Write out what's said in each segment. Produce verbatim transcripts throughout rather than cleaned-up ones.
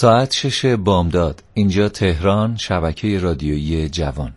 ساعت شش بامداد. اینجا تهران، شبکه رادیویی جوان.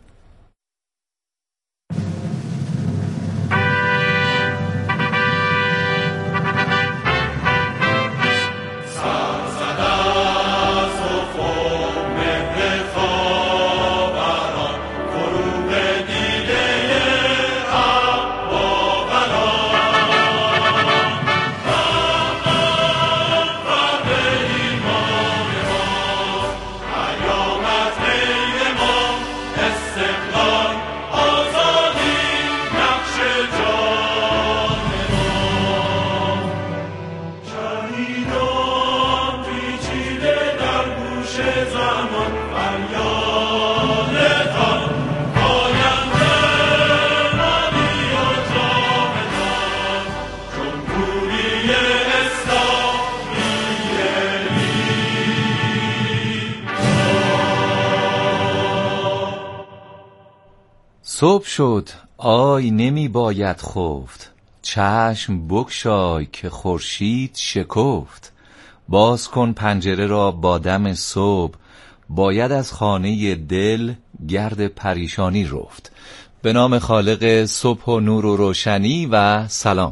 صبح شد، آی نمی باید خفت، چشم بگشای که خورشید شکفت. باز کن پنجره را با دم صبح، باید از خانه دل گرد پریشانی رفت. به نام خالق صبح و نور و روشنی و سلام.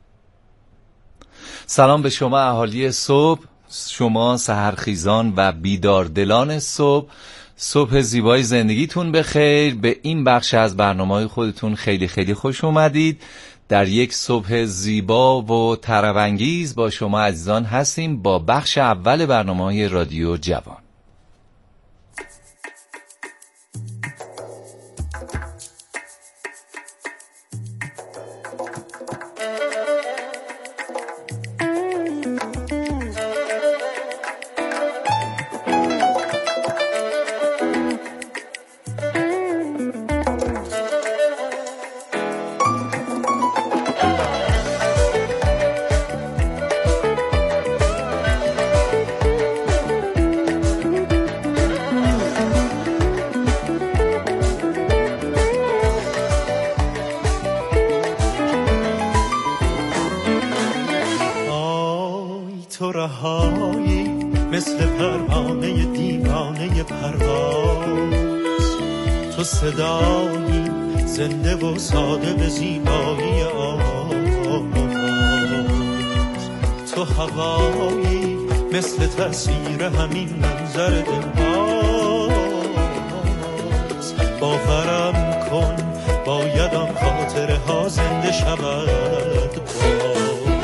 سلام به شما اهالی صبح، شما سحرخیزان و بیداردلان صبح. صبح زیبای زندگیتون بخیر. به این بخش از برنامه‌های خودتون خیلی خیلی خوش اومدید. در یک صبح زیبا و طرب‌انگیز با شما عزیزان هستیم با بخش اول برنامه‌های رادیو جوان. مثل پروانه دیوانه پرواز، تو صدایی زنده و صادق زیبایی آواز، تو هوایی مثل تصویر همین منظر دلباز. باورم کن باید آن خاطره ها زنده شود باز.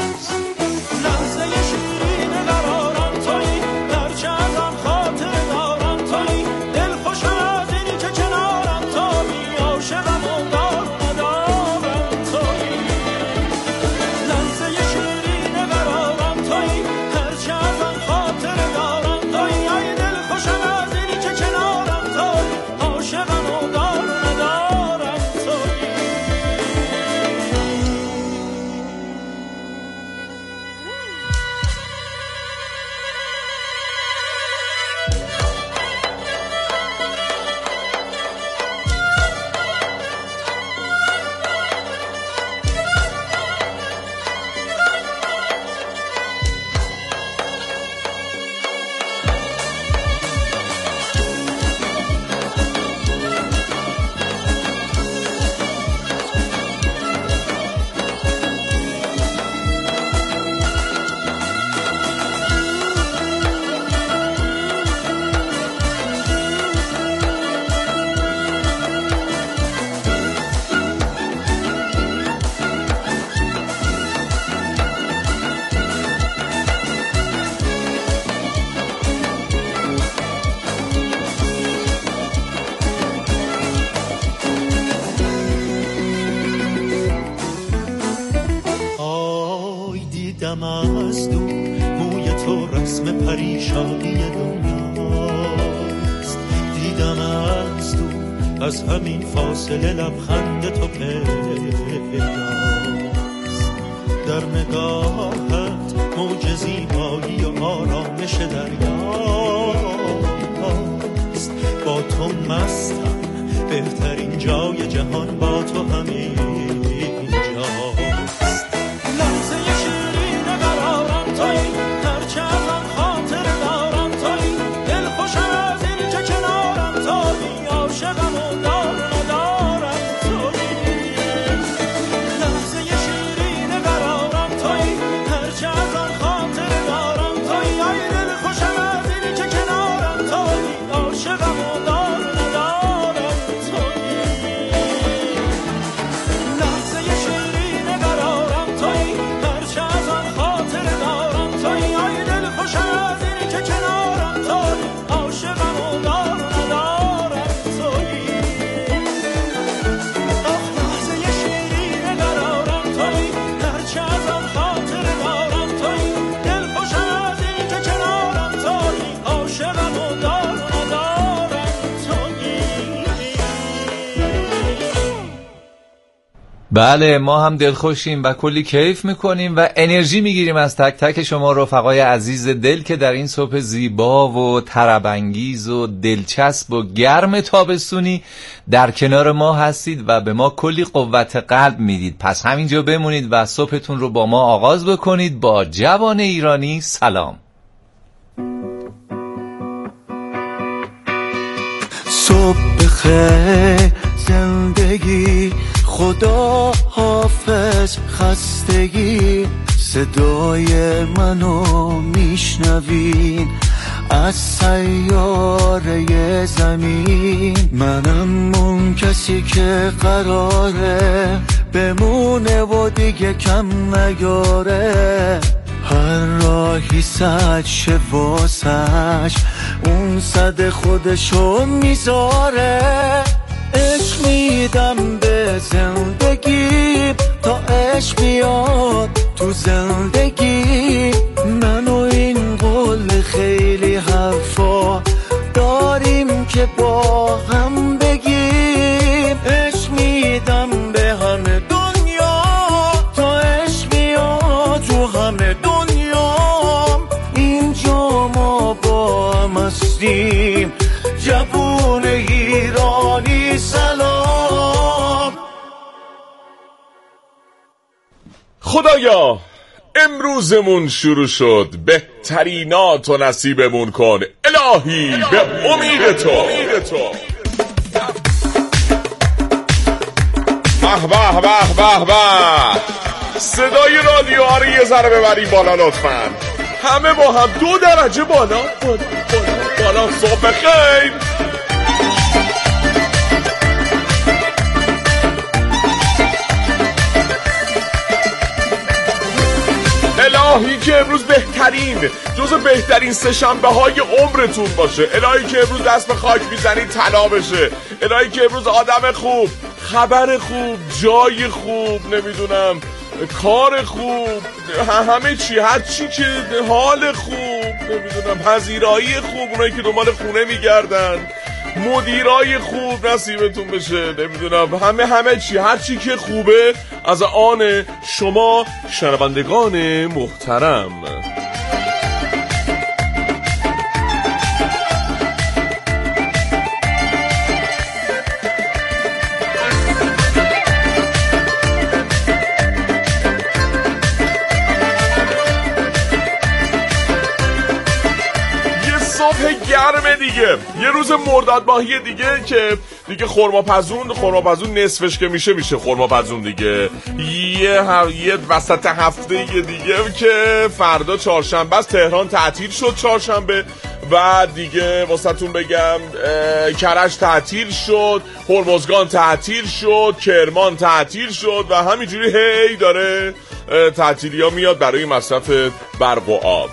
از دو موی تو رسم پریشانی دنیاست، دیدم از دو از همین فاصله لبخند تو پیداست. در نگاهت موج زیبایی و آرامش دریاست. با تو مستم، بهترین جای جهان با تو همین لحظه شیرین قرارم تویی، هرچه ازم خاطر دارم تویی، بله ما هم دلخوشیم و کلی کیف میکنیم و انرژی میگیریم از تک تک شما رفقای عزیز دل که در این صبح زیبا و طرب‌انگیز و دلچسب و گرم تابستونی در کنار ما هستید و به ما کلی قوت قلب میدید. پس همینجا بمونید و صبحتون رو با ما آغاز بکنید با جوان ایرانی. سلام. صبح بخیر زندگی، خدا حافظ خستگی، صدای منو میشنوین از سیاره زمین. منم اون کسی که قراره بمونه و دیگه کم نیاره، هر راهی صد شه واسش اون صد خودشو میذاره. عشق میدم به زندگی تا عشق بیاد تو زندگی. من و این قول خیلی حرفا داریم که با هم بگیم. عشق میدم به همه دنیا تا عشق بیاد تو همه دنیا. اینجا ما با هم هستیم جوون ایرانی. سلام. خدایا امروزمون شروع شد، بهتریناتو نصیبمون کن الهی به امید تو. به به به به به، صدای رادیو ها رو یه ذره ببریم بالا لطفاً. همه با هم دو درجه بالا بالا بالا بالا. صبح خیر. الهی که امروز بهترین جزو بهترین سه شنبه های عمرتون باشه. الهی که امروز دست به خاک میزنید طلا بشه. الهی که امروز آدم خوب، خبر خوب، جای خوب، نمیدونم کار خوب، همه چی، هر چی که حال خوب، نمیدونم پذیرایی خوب، اونایی که دنبال خونه میگردن، مدیرای خوب نصیبتون بشه. نمیدونم همه همه چی، هر چی که خوبه از آن شما شنوندگان محترم. گرمه دیگه، یه روز مرداد ماهی دیگه که دیگه خرماپزون خرماپزون نصفش که میشه میشه خرماپزون دیگه. یه ه... یه وسط هفته یه دیگه که فردا چهارشنبه است، تهران تعطیل شد چهارشنبه و دیگه واسهتون بگم کرج تعطیل شد، هرمزگان تعطیل شد، کرمان تعطیل شد و همینجوری هی داره تعطیلی ها میاد برای مصرف برق و آب.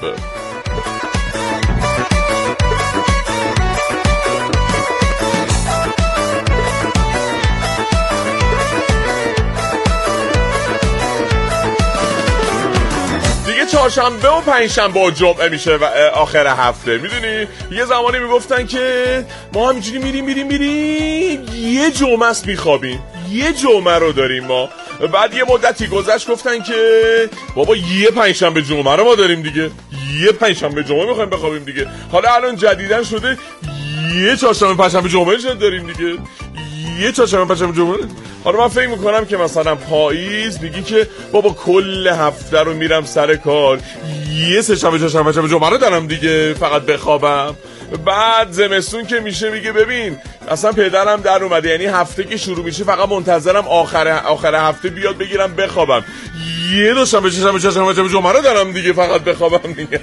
چهارشنبه و پنجشنبه و جمعه میشه و آخر هفته. میدونی یه زمانی میگفتن که ما همینجوری میریم میریم میریم یه جمعه است میخوابیم، یه جمعه رو داریم ما. بعد یه مدتی گذشت گفتن که بابا یه پنجشنبه جمعه رو ما داریم دیگه، یه پنجشنبه جمعه میخوایم بخوابیم دیگه. حالا الان جدیدن شده یه چهارشنبه پنجشنبه جمعه داریم دیگه، یه چهارشنبه پنجشنبه جمعه. حالا من فکر میکنم که مثلا پاییز میگی که بابا کل هفته رو میرم سر کار، یه سه شنبه چهارشنبه پنجشنبه جمعه رو دارم دیگه فقط بخوابم. بعد زمستون که میشه میگه ببین اصلا پدرم در اومده، یعنی هفته که شروع میشه فقط منتظرم آخر آخر هفته بیاد بگیرم بخوابم. یه دو شنبه چهارشنبه چهارشنبه جمعه رو دارم دیگه فقط بخوابم دیگه.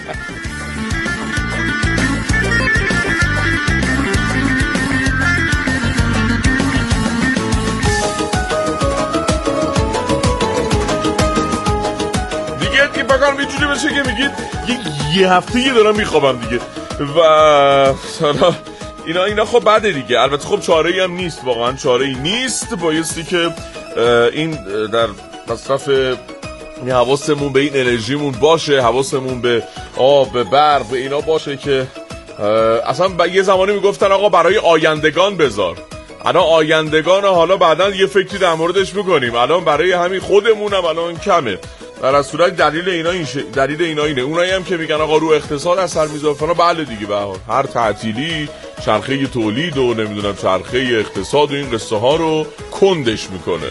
بگم اینجوری بشه که میگید یه, یه هفته یه دارم میخوابم دیگه و حالا اینا اینا خب بعده دیگه. البته خب چاره‌ای هم نیست، واقعا چاره‌ای نیست. بایستی که این در مصرف حواسمون به این انرژیمون باشه، حواسمون به آب، به برق، به اینا باشه که اصلا یه زمانی میگفتن آقا برای آیندگان بذار. الان آیندگان حالا بعداً یه فکری در موردش بکنیم، الان برای همین خودمونم الان کمه. در از صورت دلیل اینا این ش... دلیل اینا اینه. اونایی هم که میگن آقا رو اقتصاد اثر میذاره، بله دیگه، به هر تعطیلی چرخه تولید و نمیدونم چرخه اقتصاد و این قصه ها رو کندش میکنه.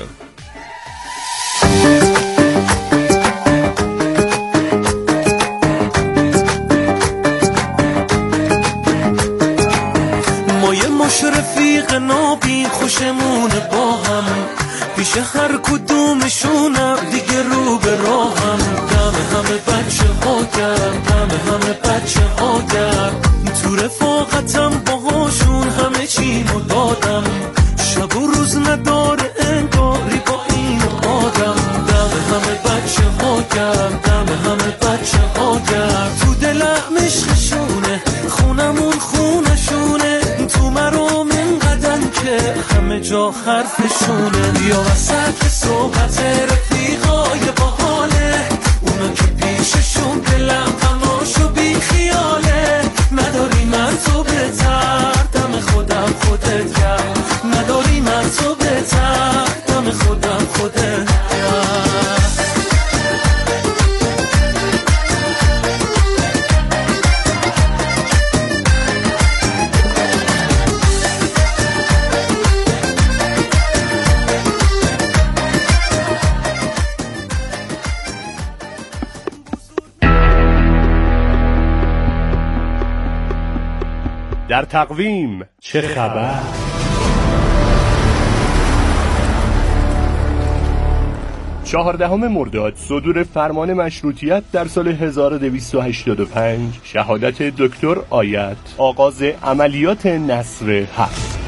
ما یه مش رفیق نابین خوشمونه با هم، پیش هر کدومشونم دیگه رو به راهم. دم همه بچه ها گرم، دم همه بچه ها گرم، تو رفاقتم باهاشون همه چیمو دادم. شب و روز نداره انگاری با این آدم. دم همه بچه ها گرم، دم همه بچه ها گرم، تو دلم عشقشونه، خونمون خونشونه، تو مرام اینقدن که همه جا حرفشونه. یا وسط صحبت رفیقای باحاله، اونا که پیششون دلم تماشو بی خیاله. نداری من تو بهتر، دم خودم خودت گرم، نداری من تو بهتر، دم خودم خودت گرم. در تقویم چه خبر؟ چهاردهم مرداد صدور فرمان مشروطیت در سال هزار و دویست و هشتاد و پنج، شهادت دکتر آیت، آغاز عملیات نصر هفت.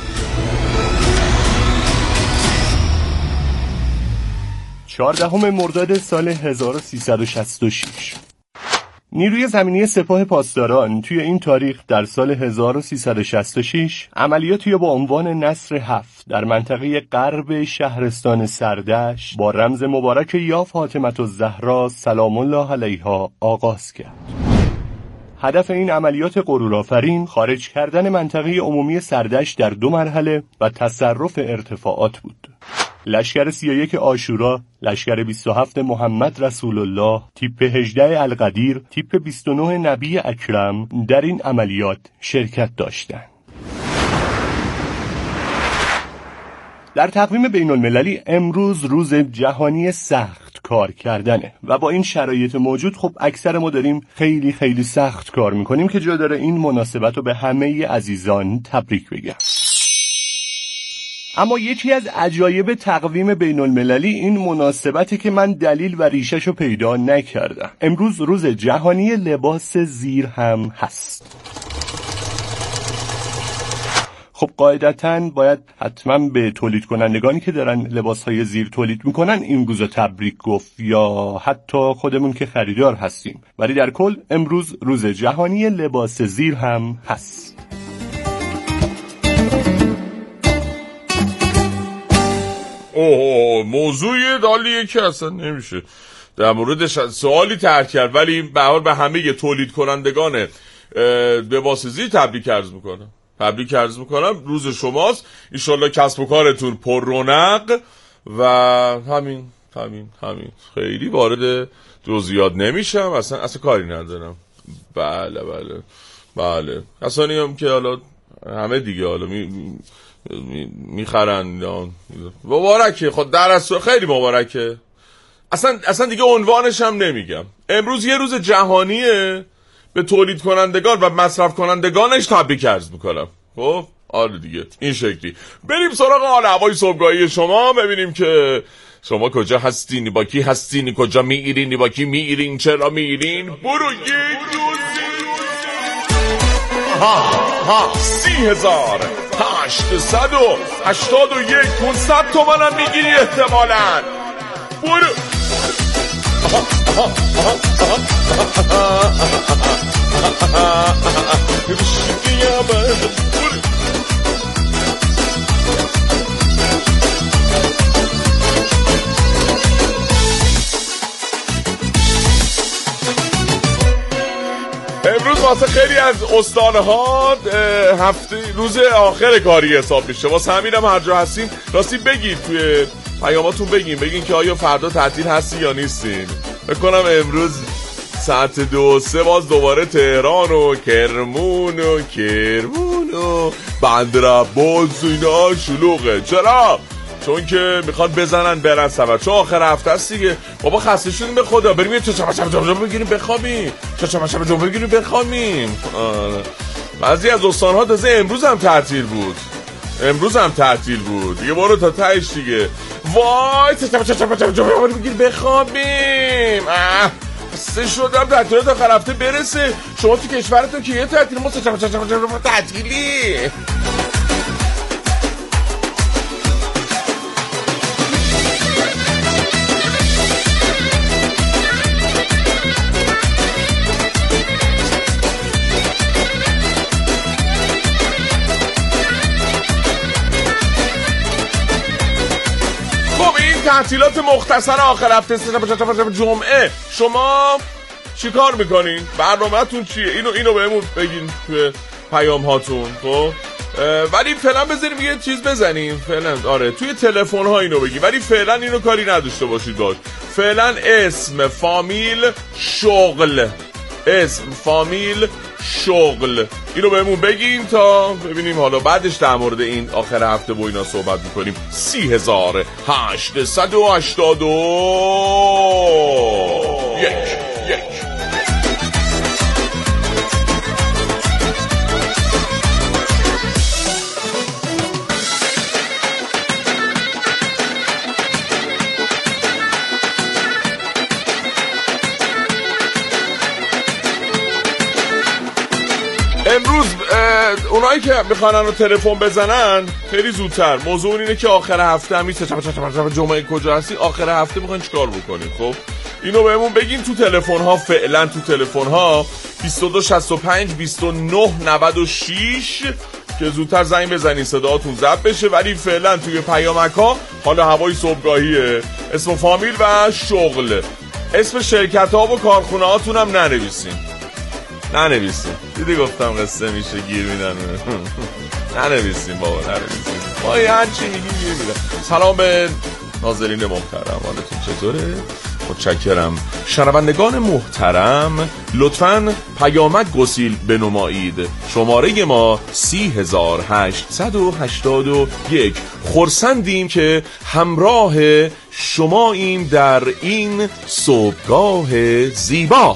چهاردهم مرداد سال هزار و سیصد و شصت و شش، نیروی زمینی سپاه پاسداران توی این تاریخ در سال هزار و سیصد و شصت و شش عملیاتی با عنوان نصر هفت در منطقه غرب شهرستان سردشت با رمز مبارک یا فاطمه الزهرا سلام الله علیها آغاز کرد. هدف این عملیات غرورآفرین خارج کردن منطقه عمومی سردشت در دو مرحله و تصرف ارتفاعات بود. لشکر سی و یک عاشورا، لشکر بیست و هفت محمد رسول الله، تیپ هجده القدیر، تیپ بیست و نه نبی اکرم در این عملیات شرکت داشتند. در تقویم بین المللی امروز روز جهانی سخت کار کردنه و با این شرایط موجود خب اکثر ما داریم خیلی خیلی سخت کار میکنیم که جا داره این مناسبت رو به همه عزیزان تبریک بگم. اما یکی از عجایب تقویم بین المللی این مناسبتی که من دلیل و ریشش رو پیدا نکردم. امروز روز جهانی لباس زیر هم هست. خب قاعدتاً باید حتما به تولید کنندگانی که دارن لباسهای زیر تولید میکنن این روز تبریک گفت یا حتی خودمون که خریدار هستیم، ولی در کل امروز روز جهانی لباس زیر هم هست. اوه موضوع دالیه که اصلا نمیشه در موردش سوالی طرح کرد، ولی به هر حال به همه تولید کنندگان لباس زیر تبریک عرض میکنم. تبریک عرض میکنم، روز شماست، انشالله کسب و کارتون پر رونق و همین همین همین خیلی وارد جزئیات نمیشم، اصلا اصلا کاری ندارم. بله بله بله کسانی هم که حالا همه دیگه حالا می می میخرن مبارکه، خود در اصل خیلی مبارکه. اصلا اصلا دیگه عنوانش هم نمیگم. امروز یه روز جهانیه، به تولید کنندگان و مصرف کنندگانش تبریک عرض میکنم. خب آره دیگه این شکلی. بریم سراغ حال هوای صبحگاهی شما، ببینیم که شما کجا هستین، با کی هستین، کجا میرین، با کی میرین، چرا میرین. برو یک روزی ها ها سی هزار هشتصد و هشتاد و یک پونصد تومن هم میگیری احتمالاً. برو امروز واسه خیلی از استان‌ها هفته روز آخر کاری حساب میشه. واسه همینم هر جا هستین راستی بگید توی پیاماتون بگین بگین که آیا فردا تعطیل هستی یا نیستین. بکنم امروز ساعت دو سه باز دوباره تهران و کرمون و کرمون و بندرعباس و اینا شلوغه. چرا؟ چون که میخواد بزنن برن سفر، چون آخر هفته است دیگه. بابا خسته شدیم به خدا، بریم یه چشم چشم جمجمه بگیریم بخوابیم، چشم چشم جمجمه بگیریم بخوابیم. بعضی از استان‌ها تازه امروز هم تعطیل بود، امروز هم تعطیل بود دیگه. برو تا تهش دیگه. وای چشم چشم جمجمه بگیریم بخوابیم. خسته شدم تعطیلات آخر هفته برسه. شما تو کشورتون که یه تعطیل، ما چشم چشم جمجمه تعطیلی. تعطیلات مختصر آخر هفته جمعه شما چی کار میکنین؟ برنامه‌تون چیه؟ اینو اینو بهمون بگین توی پیام هاتون. خب ولی فعلا بذاریم یه چیز بزنیم فعلا. آره توی تلفن ها اینو بگین، ولی فعلا اینو کاری نداشته باشید باش. فعلا اسم فامیل شغل، اسم فامیل شغل اینو بهمون بگین تا ببینیم حالا بعدش در مورد این آخر هفته با اینا صحبت میکنیم. سی هزار هشتصد و هشتاد و یک یک امروز اونایی که میخوانن رو تلفن بزنن خیلی زودتر. موضوع اینه که آخر هفته هم نیست. جمعه کجا هستی؟ آخر هفته میخواین چیکار بکنین؟ خب اینو بهمون بگین تو تلفن ها. فعلا تو تلفن ها بیست و دو شصت و پنج بیست و نه نود و شش که زودتر زنگ بزنین صداتون ضبط بشه. ولی فعلا توی پیامک ها حالا هوای صبحگاهیه، اسم و فامیل و شغل، اسم شرکت ها و کارخونه هاتون هم ننویسین. ننویسین دیدی گفتم قصه میشه گیر میدن. ننویسین بابا ننویسین. ما هر چی میگیم گیر میدن. سلام به ناظرین محترم، حالتون چطوره؟ متشکرم. شنوندگان محترم لطفاً پیامک گسیل بنمایید. شماره ما سی هزار هشتصد و هشتاد و یک. خرسندیم که همراه شماییم در این صبحگاه زیبا.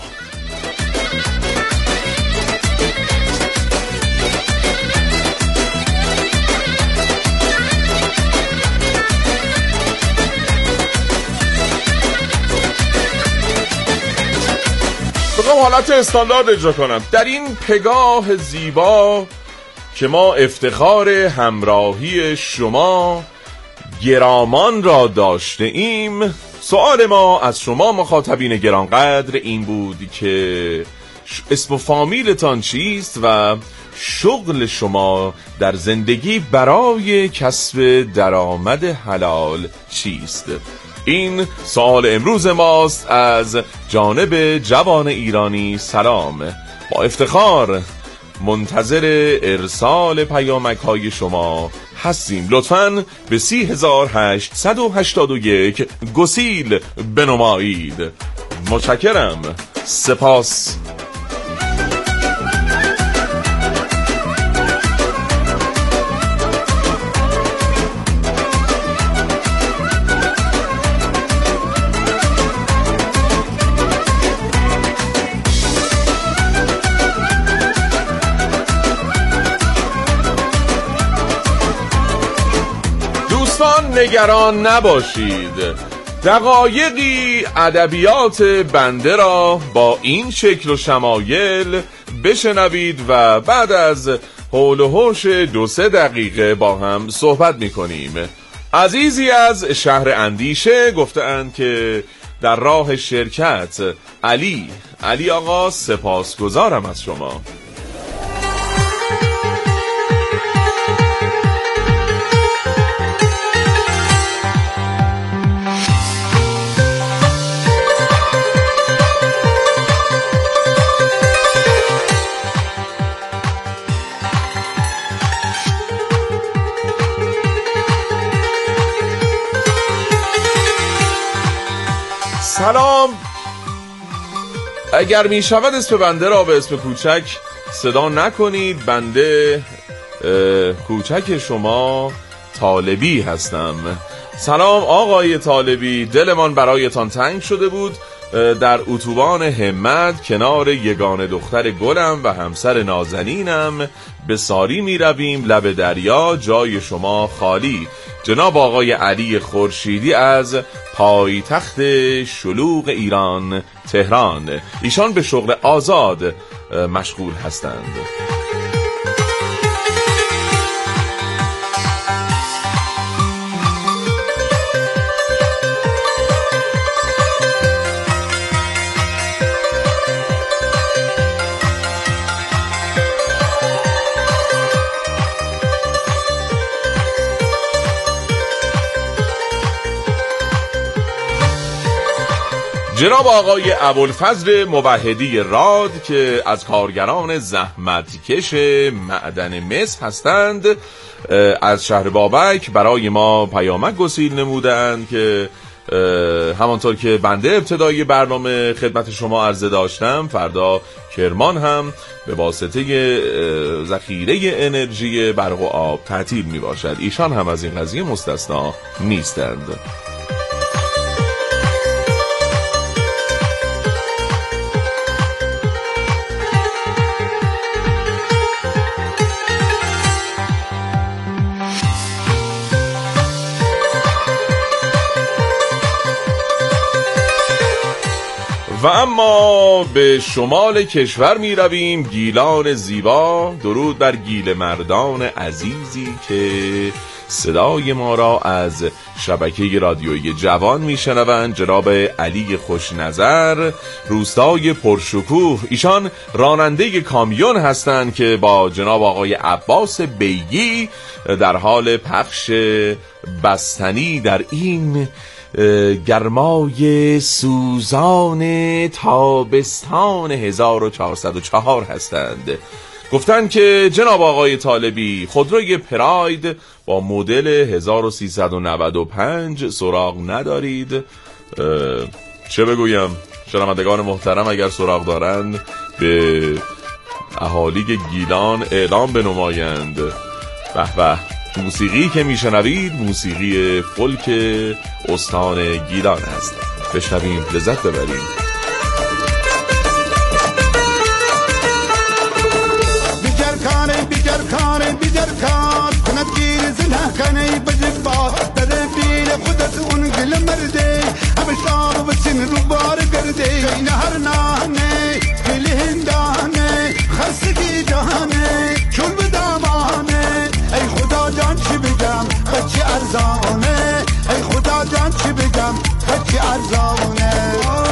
بخوام حالت استاندارد اجرا کنم در این پگاه زیبا که ما افتخار همراهی شما گرامان را داشته ایم. سوال ما از شما مخاطبین گرانقدر این بود که اسم و فامیلتان چیست و شغل شما در زندگی برای کسب درآمد حلال چیست؟ این سوال امروز ماست از جانب جوان ایرانی. سلام، با افتخار منتظر ارسال پیامک های شما هستیم. لطفاً به سی هزار هشتصد و هشتاد و یک گسیل بنمایید. متشکرم. سپاس. نگران نباشید، دقایقی ادبیات بنده را با این شکل و شمایل بشنوید و بعد از حول و حوش دو سه دقیقه با هم صحبت میکنیم. عزیزی از شهر اندیشه گفتند که در راه شرکت. علی علی آقا سپاسگزارم از شما. سلام. اگر می شود اسم بنده را به اسم کوچک صدا نکنید. بنده کوچک شما طالبی هستم. سلام آقای طالبی، دلمان برایتان تنگ شده بود. در اتوبان همت کنار یگانه دختر گلم و همسر نازنینم به ساری می رویم لب دریا، جای شما خالی. جناب آقای علی خورشیدی از پایتخت شلوغ ایران تهران. ایشان به شغل آزاد مشغول هستند. جناب آقای ابوالفضل موحدی راد که از کارگران زحمتکش معدن مس هستند، از شهر بابک برای ما پیامک گسیل نمودند که همانطور که بنده ابتدای برنامه خدمت شما عرضه داشتم، فردا کرمان هم به واسطه ذخیره انرژی برق و آب تعطیل می باشد. ایشان هم از این قضیه مستثنا نیستند. و اما به شمال کشور می رویم، گیلان زیبا. درود بر گیل مردان عزیزی که صدای ما را از شبکه رادیویی جوان می شنوند. جناب علی خوشنظر، روستای پرشکوه. ایشان راننده کامیون هستند که با جناب آقای عباس بیگی در حال پخش بستنی در این گرمای سوزان تابستان هزار و چهارصد و چهار هستند. گفتند که جناب آقای طالبی، خودروی پراید با مدل هزار و سیصد و نود و پنج سراغ ندارید. چه بگویم، شنوندگان محترم اگر سراغ دارند به اهالی گیلان اعلام بنمایند. به به، موسیقی که میشنوید موسیقی فولک استان گیلان است. بشنویم، لذت ببریم. بیجر کانه بیجر کانه بیجر کان کند گیر زنه کنه بجبا در بیل خودت اون گل مرده همشتار بچین رو بار کرده این هر نانه گل هندانه خستگی جهانه چون بدامانه. ای خدا جان چی بگم بچه ارزانه، ای خدا جان چی بگم بچه ارزانه.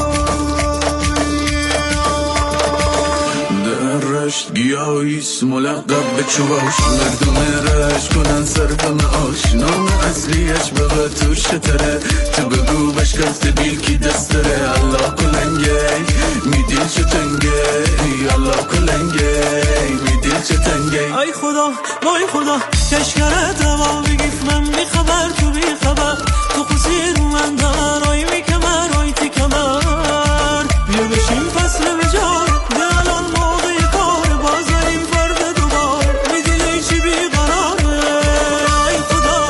در رشت گیاهیست ملقب به چوباش، مردم رشت کنن صرف معاش، نام اصلیش بقا تو شتره، تو بگو بشکفت بیل کی دستره. الله کلنگه میدیل چه تنگه، الله کلنگه میدیل چه تنگه. ای خدا وای خدا کشکره دوا بگیف من بی خبر تو بی خبر، تو خوزی رو من دار آی می کمر آی تی کمر. بیا بشین فصل بجار دلال موقع کار، بازاریم فرد دوبار میدیلی چی بی قراره. ای خدا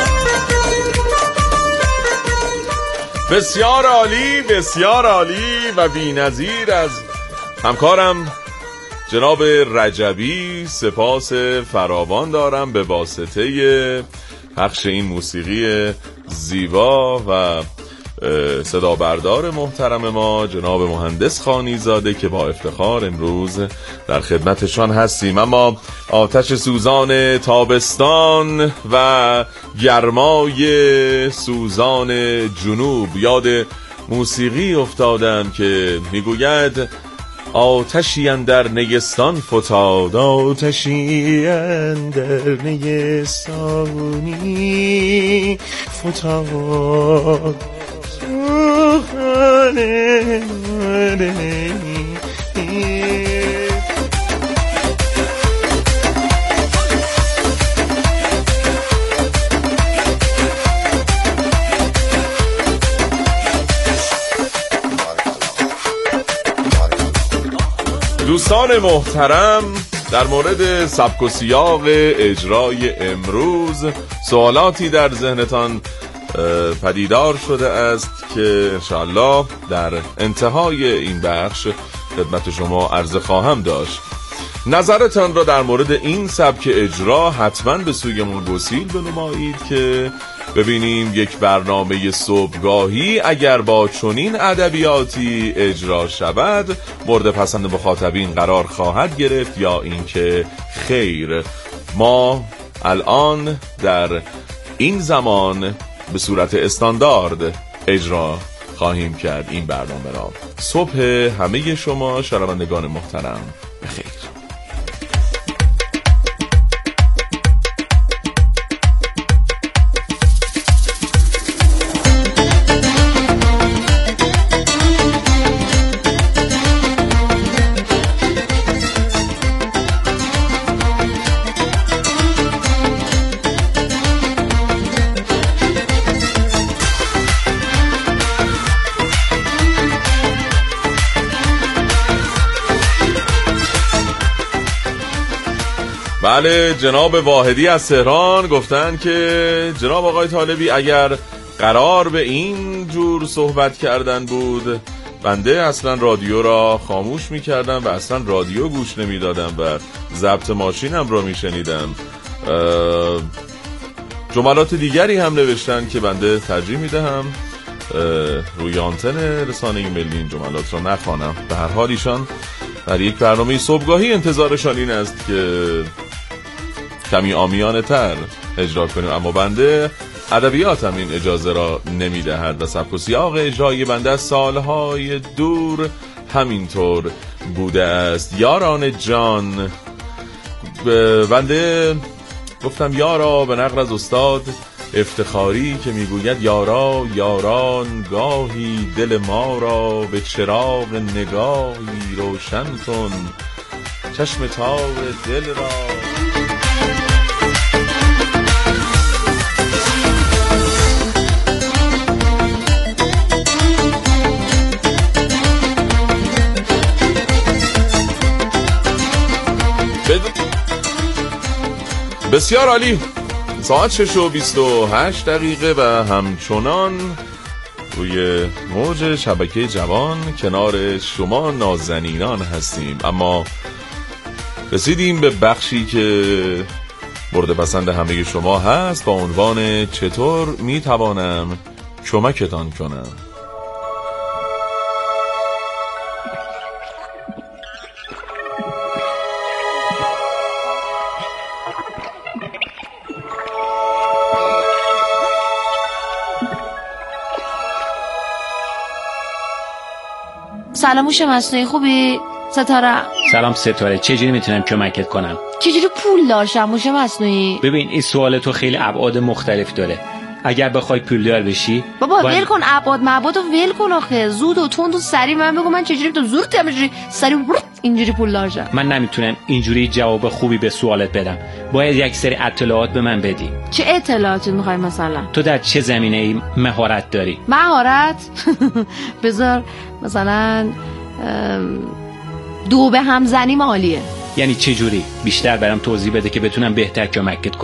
بسیار عالی، بسیار عالی و بی نظیر از همکارم جناب رجبی. سپاس فراوان دارم به واسطه پخش این موسیقی زیبا و صدا بردار محترم ما جناب مهندس خانیزاده که با افتخار امروز در خدمتشان هستیم. اما آتش سوزان تابستان و گرمای سوزان جنوب، یاد موسیقی افتادم که میگوید آتشی اندر نیستان فتاد، آتشی اندر نیستانی فتاد. دوستان محترم، در مورد سبک و سیاق اجرای امروز سوالاتی در ذهنتان پدیدار شده است که انشاءالله در انتهای این بخش خدمت شما عرض خواهم داشت. نظرتان را در مورد این سبک اجرا حتما به سویمون گسیل بنمایید که ببینیم یک برنامه صبحگاهی اگر با چنین ادبیاتی اجرا شود مورد پسند مخاطبین قرار خواهد گرفت یا اینکه خیر. ما الان در این زمان به صورت استاندارد اجرا خواهیم کرد این برنامه را. صبح همه شما شنوندگان محترم بخیر. بله، جناب واحدی از تهران گفتن که جناب آقای طالبی اگر قرار به این جور صحبت کردن بود بنده اصلا رادیو را خاموش می کردم و اصلا رادیو گوش نمی دادم و ضبط ماشینم را می شنیدم. جملات دیگری هم نوشتن که بنده ترجیح می دهم روی آنتن رسانه ملی این جملات را نخوانم. به هر حال ایشان در یک برنامه صبحگاهی انتظارشان این است که کمی عامیانه تر اجرا کنیم، اما بنده ادبیاتم این اجازه را نمیدهد و سبک و سیاق اجرای بنده از سالهای دور همینطور بوده است. یاران جان، بنده گفتم یارا به نقل از استاد افتخاری که میگوید یارا یاران گاهی دل ما را به چراغ نگاهی روشن کن چشم تار دل را. بسیار عالی. ساعت شش و بیست و هشت دقیقه و همچنان روی موج شبکه جوان کنار شما نازنینان هستیم، اما رسیدیم به بخشی که مورد پسند همه شما هست با عنوان چطور میتوانم کمکتان کنم. سلام هوش مصنوعی، خوبی؟ ستاره. سلام ستاره، چجوری میتونم کمکت کنم؟ چجوری پول داشتم هوش مصنوعی؟ ببین این سوال تو خیلی ابعاد مختلف داره. اگر بخوای پولدار بشی بابا باید... ول کن ابعاد مبعاد و ول کن آخه. زود و تند و سریع من بگو من چجوری تو زور تمجوری سریع اینجوری پول داشتم. من نمیتونم اینجوری جواب خوبی به سوالت بدم. باید یک سری اطلاعات به من بدی. چه اطلاعاتی میخوای مثلا؟ تو در چه زمینه‌ای مهارت داری؟ مهارت؟ بذار مثلا دو به هم زنی عالیه. یعنی چه جوری؟ بیشتر برام توضیح بده که بتونم بهتر کمکت کنم.